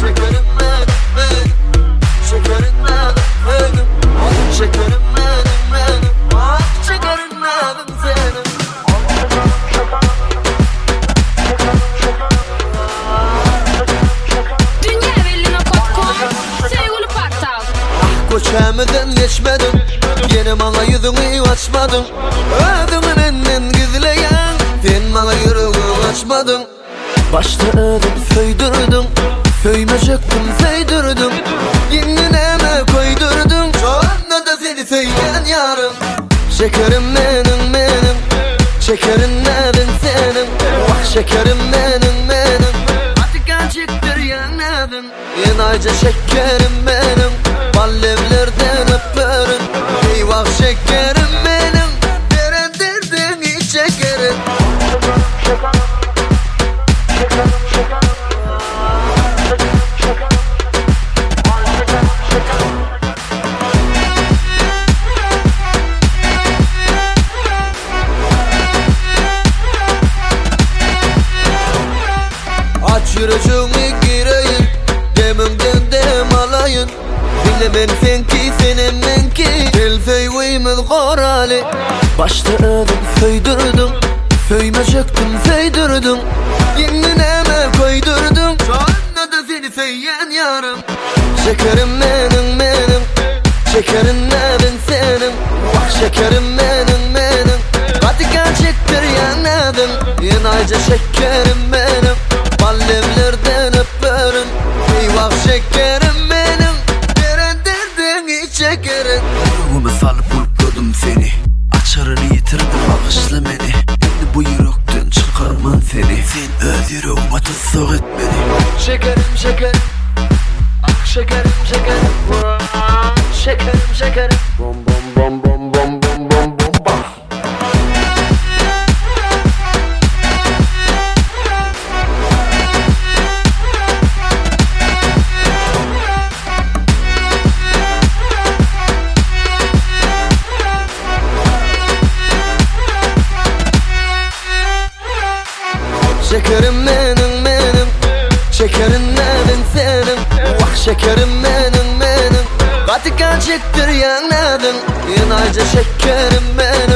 Şekerim benim, benim. Şekerim benim, benim. Şekerim benim, benim. Şekerim benim, senin. Koçameden geçmedim, yine bana yüzümü açmadın. Ödümün enden gizleyen, sen bana yüreğimi açmadın. Başta ödüm söydürdüm, söymeyecektim söydürdüm. Dinleme koydurdum, şu anda da seni söyleyen yarım. Şekerim benim, benim. Şekerim benim, senin. Bak şekerim benim, benim. Hadi gerçektir yanadın. Yinayca şekerim benim. Ballevlerden öperim. Eyvah şekerim benim. Derendirdin hiç şekerim. Aç yürüyüşümü gireyim, demimden dem alayın. Bilemem sen ki senin men ki, el feyvimiz korali. Başta ödüm söydürdüm, söymeyecektim söydürdüm. Dinleme koydurdum, şu anda da seni söyleyen yarım. Şekerim benim, benim. Şekerim benim, senin. Bak şekerim benim, benim. Hadi gerçektir yanadın. Yinayca şekerim benim. Ballevlerden öperim. Eyvah şekerim benim. Derendirdin hiç şekerim. Ruhumu salıp bulkladım seni. Açarını yitirdim, bağışla beni. Şimdi bu yürekten çıkarman seni. Sen öz yüreğime tuzak et beni. Şekerim şekerim. Ah şekerim şekerim. Şekerim şekerim. Bom bom bom bom bom bom bom bom bom. Şekerim benim, benim. Şekerim benim, senin. Bak şekerim benim, benim. Hadi gerçektir yanadın. Yinayca şekerim benim.